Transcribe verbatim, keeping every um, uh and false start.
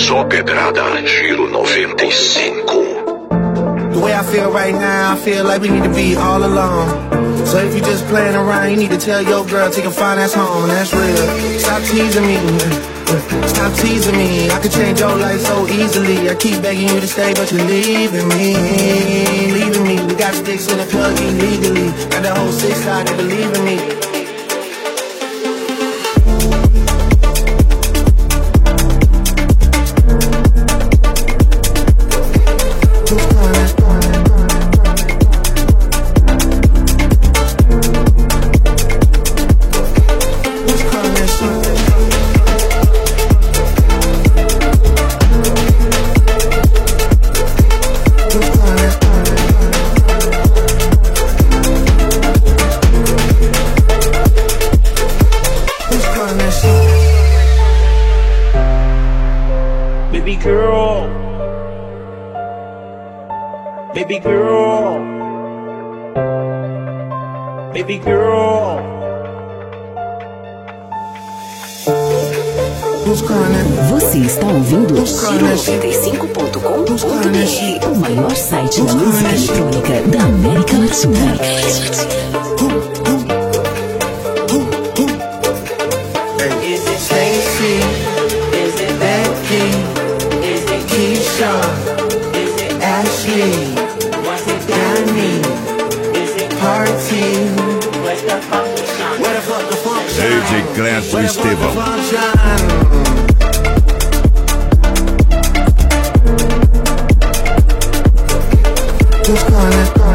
Só pedrada, Giro noventa e cinco. The way I feel right now, I feel like we need to be all alone. So if you just playing around, you need to tell your girl take a fine ass home, and that's real. Stop teasing me, stop teasing me. I could change your life so easily. I keep begging you to stay, but you're leaving me, leaving me. We got sticks in the plug illegally. Got the whole six side, they believe in me. Baby girl, baby girl, baby girl. Você está ouvindo Giro noventa e cinco ponto com ponto b r, o maior site da música eletrônica da América Latina. Is it Stacy? Is it Becky? Is it Keisha? Is it Ashley? Was it Danny? Is it Party? Where's the function? Where the fuck the function? D J Clécio Estevão. Who's calling?